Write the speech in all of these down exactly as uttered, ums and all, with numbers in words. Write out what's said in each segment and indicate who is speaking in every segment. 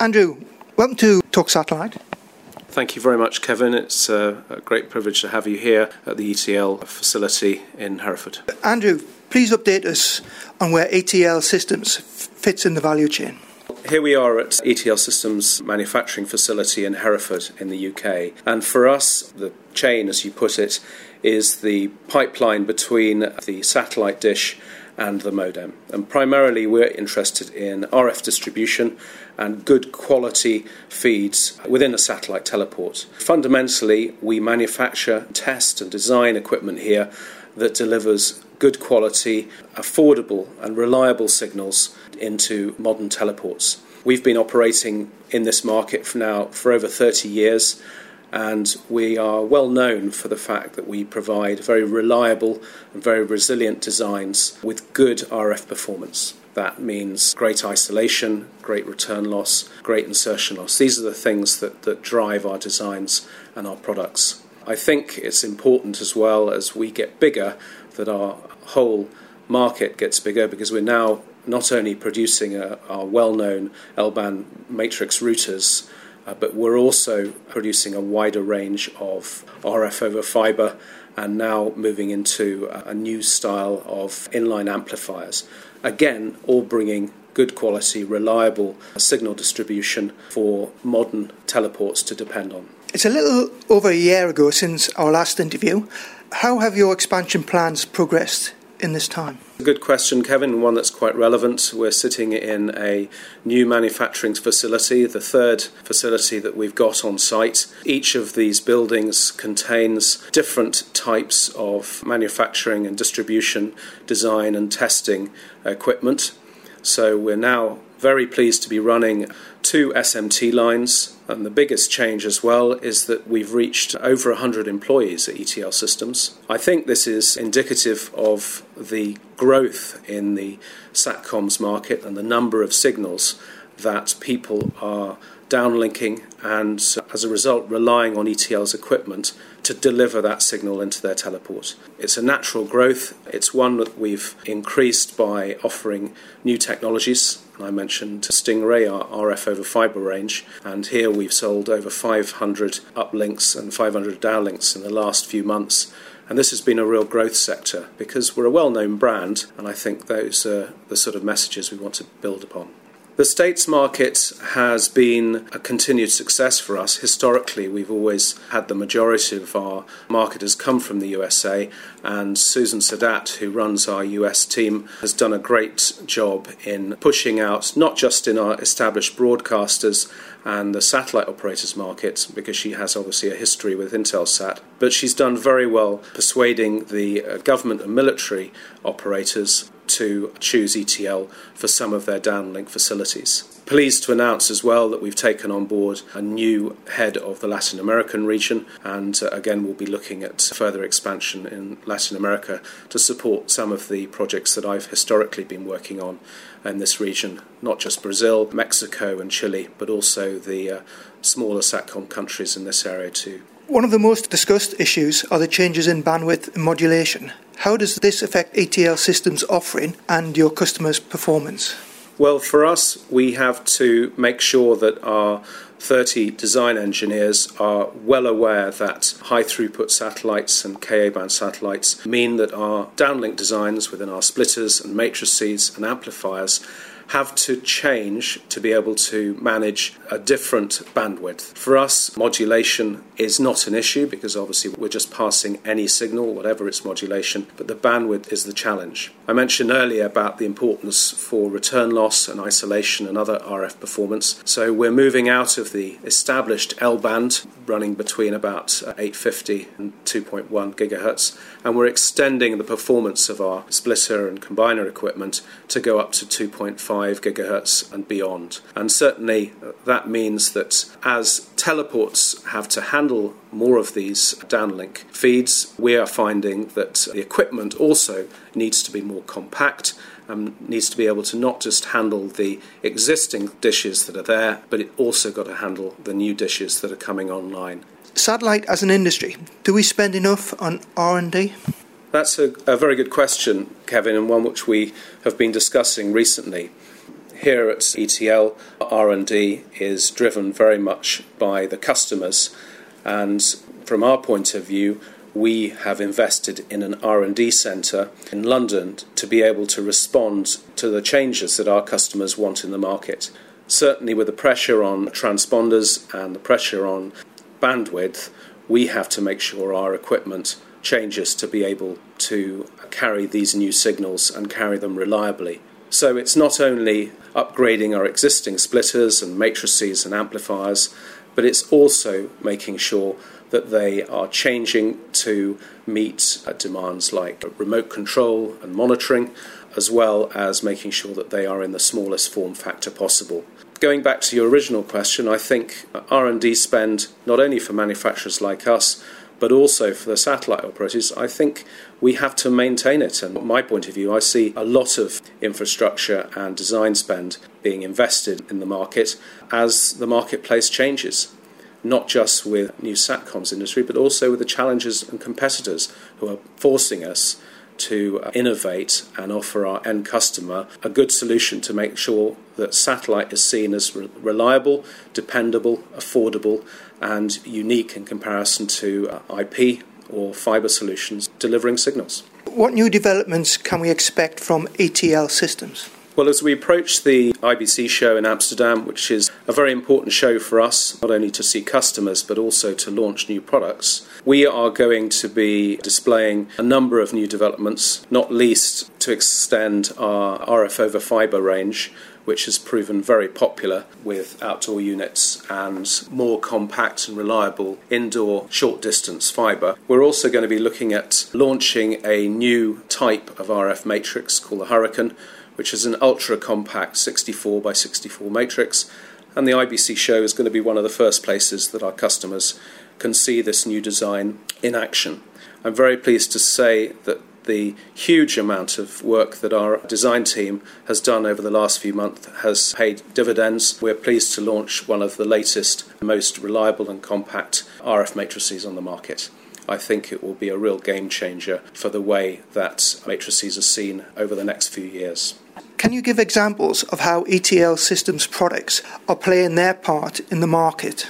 Speaker 1: Andrew, welcome to Talk Satellite.
Speaker 2: Thank you very much, Kevin. It's uh, a great privilege to have you here at the E T L facility in Hereford.
Speaker 1: Andrew, please update us on where E T L Systems f- fits in the value chain.
Speaker 2: Here we are at E T L Systems manufacturing facility in Hereford in the U K. And for us, the chain, as you put it, is the pipeline between the satellite dish and the modem. And primarily we're interested in R F distribution and good quality feeds within a satellite teleport. Fundamentally, we manufacture, test and design equipment here that delivers good quality, affordable and reliable signals into modern teleports. We've been operating in this market for now for over thirty years, and we are well known for the fact that we provide very reliable and very resilient designs with good R F performance. That means great isolation, great return loss, great insertion loss. These are the things that, that drive our designs and our products. I think it's important as well as we get bigger that our whole market gets bigger, because we're now not only producing a, our well-known L-band matrix routers, uh, but we're also producing a wider range of R F over fibre and now moving into a, a new style of inline amplifiers. Again, all bringing good quality, reliable signal distribution for modern teleports to depend on.
Speaker 1: It's a little over a year ago since our last interview. How have your expansion plans progressed in this time?
Speaker 2: A good question, Kevin, one that's quite relevant. We're sitting in a new manufacturing facility, the third facility that we've got on site. Each of these buildings contains different types of manufacturing and distribution, design and testing equipment. So we're now very pleased to be running two S M T lines, and the biggest change as well is that we've reached over one hundred employees at E T L Systems. I think this is indicative of the growth in the SATCOMs market and the number of signals that people are downlinking and, as a result, relying on E T L's equipment to deliver that signal into their teleport. It's a natural growth. It's one that we've increased by offering new technologies. I mentioned Stingray, our R F over fibre range, and here we've sold over five hundred uplinks and five hundred downlinks in the last few months. And this has been a real growth sector because we're a well-known brand, and I think those are the sort of messages we want to build upon. The States market has been a continued success for us. Historically, we've always had the majority of our market has come from the U S A, and Susan Sadat, who runs our U S team, has done a great job in pushing out, not just in our established broadcasters and the satellite operators market, because she has obviously a history with Intelsat, but she's done very well persuading the uh, government and military operators to choose E T L for some of their downlink facilities. Pleased to announce as well that we've taken on board a new head of the Latin American region, and uh, again we'll be looking at further expansion in Latin America to support some of the projects that I've historically been working on in this region, not just Brazil, Mexico and Chile, but also the uh, smaller SATCOM countries in this area too.
Speaker 1: One of the most discussed issues are the changes in bandwidth and modulation. How does this affect E T L Systems' offering and your customers' performance?
Speaker 2: Well, for us, we have to make sure that our thirty design engineers are well aware that high-throughput satellites and Ka band satellites mean that our downlink designs within our splitters and matrices and amplifiers have to change to be able to manage a different bandwidth. For us, modulation is not an issue because obviously we're just passing any signal, whatever its modulation, but the bandwidth is the challenge. I mentioned earlier about the importance for return loss and isolation and other R F performance. So we're moving out of the established L-band running between about eight fifty and two point one gigahertz, and we're extending the performance of our splitter and combiner equipment to go up to two point five gigahertz and beyond. And certainly that means that as teleports have to handle more of these downlink feeds, we are finding that the equipment also needs to be more compact and needs to be able to not just handle the existing dishes that are there, but it also got to handle the new dishes that are coming online.
Speaker 1: Satellite as an industry, do we spend enough on R and D?
Speaker 2: That's a, a very good question, Kevin, and one which we have been discussing recently. Here at E T L, R and D is driven very much by the customers, and from our point of view, we have invested in an R and D centre in London to be able to respond to the changes that our customers want in the market. Certainly with the pressure on transponders and the pressure on bandwidth, we have to make sure our equipment changes to be able to carry these new signals and carry them reliably. So it's not only upgrading our existing splitters and matrices and amplifiers, but it's also making sure that they are changing to meet demands like remote control and monitoring, as well as making sure that they are in the smallest form factor possible. Going back to your original question, I think R and D spend, not only for manufacturers like us, but also for the satellite operators, I think we have to maintain it. And from my point of view, I see a lot of infrastructure and design spend being invested in the market as the marketplace changes, not just with new SATCOMs industry, but also with the challengers and competitors who are forcing us to innovate and offer our end customer a good solution to make sure that satellite is seen as re- reliable, dependable, affordable, and unique in comparison to uh, I P or fibre solutions delivering signals.
Speaker 1: What new developments can we expect from E T L Systems?
Speaker 2: Well, as we approach the I B C show in Amsterdam, which is a very important show for us, not only to see customers but also to launch new products, we are going to be displaying a number of new developments, not least to extend our R F over fibre range, which has proven very popular with outdoor units and more compact and reliable indoor short-distance fibre. We're also going to be looking at launching a new type of R F matrix called the Hurricane, which is an ultra-compact sixty-four by sixty-four matrix, and the I B C show is going to be one of the first places that our customers can see this new design in action. I'm very pleased to say that the huge amount of work that our design team has done over the last few months has paid dividends. We're pleased to launch one of the latest, most reliable and compact R F matrices on the market. I think it will be a real game changer for the way that matrices are seen over the next few years.
Speaker 1: Can you give examples of how E T L Systems products are playing their part in the market?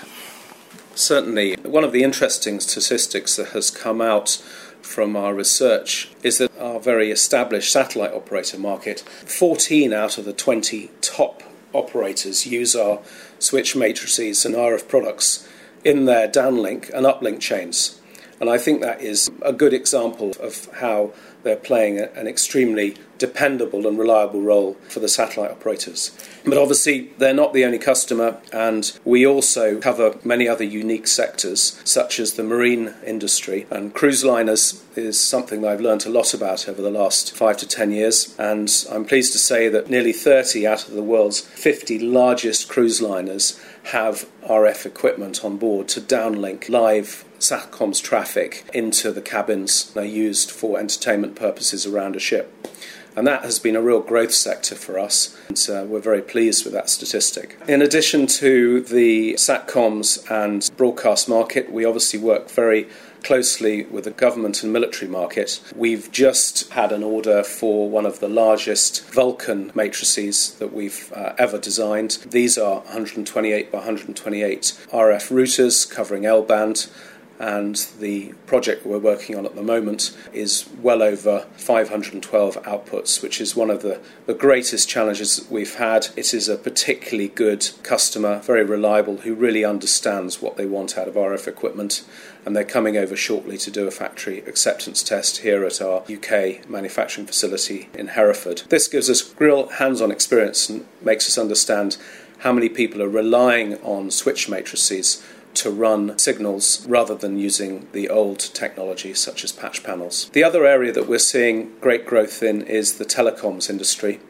Speaker 2: Certainly. One of the interesting statistics that has come out from our research is that our very established satellite operator market, fourteen out of the twenty top operators use our switch matrices and R F products in their downlink and uplink chains. And I think that is a good example of how they're playing an extremely dependable and reliable role for the satellite operators. But obviously, they're not the only customer, and we also cover many other unique sectors, such as the marine industry. And cruise liners is something that I've learned a lot about over the last five to ten years. And I'm pleased to say that nearly thirty out of the world's fifty largest cruise liners have R F equipment on board to downlink live SATCOM's traffic into the cabins they're used for entertainment purposes around a ship. And that has been a real growth sector for us, and uh, we're very pleased with that statistic. In addition to the SATCOMs and broadcast market, we obviously work very closely with the government and military market. We've just had an order for one of the largest Vulcan matrices that we've uh, ever designed. These are one twenty-eight by one twenty-eight R F routers covering L-band, and the project we're working on at the moment is well over five hundred twelve outputs, which is one of the, the greatest challenges that we've had. It is a particularly good customer, very reliable, who really understands what they want out of R F equipment, and they're coming over shortly to do a factory acceptance test here at our U K manufacturing facility in Hereford. This gives us real hands-on experience and makes us understand how many people are relying on switch matrices to run signals rather than using the old technology such as patch panels. The other area that we're seeing great growth in is the telecoms industry.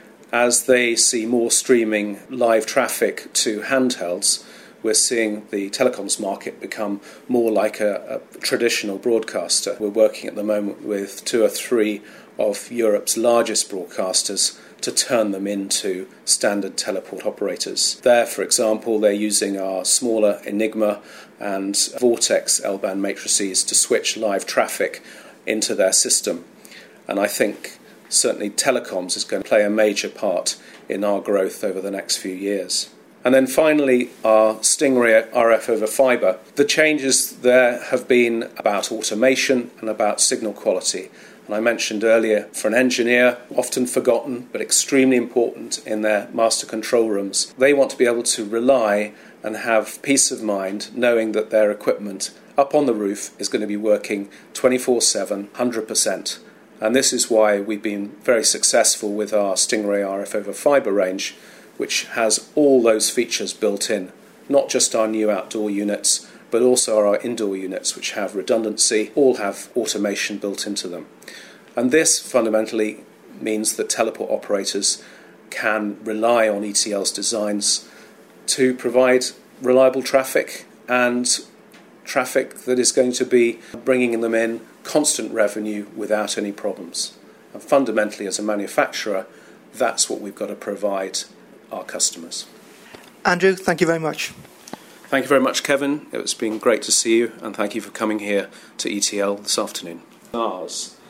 Speaker 2: As they see more streaming live traffic to handhelds, we're seeing the telecoms market become more like a, a traditional broadcaster. We're working at the moment with two or three of Europe's largest broadcasters to turn them into standard teleport operators. There, for example, they're using our smaller Enigma and Vortex L-band matrices to switch live traffic into their system. And I think certainly telecoms is going to play a major part in our growth over the next few years. And then finally, our Stingray R F over fibre. The changes there have been about automation and about signal quality. And I mentioned earlier, for an engineer, often forgotten but extremely important in their master control rooms, they want to be able to rely and have peace of mind knowing that their equipment up on the roof is going to be working twenty-four seven, one hundred percent. And this is why we've been very successful with our Stingray R F over fibre range, which has all those features built in, not just our new outdoor units, but also our indoor units, which have redundancy, all have automation built into them. And this fundamentally means that teleport operators can rely on E T L's designs to provide reliable traffic and traffic that is going to be bringing them in constant revenue without any problems. And fundamentally, as a manufacturer, that's what we've got to provide our customers.
Speaker 1: Andrew, thank you very much.
Speaker 2: Thank you very much, Kevin. It's been great to see you, and thank you for coming here to E T L this afternoon. Ours.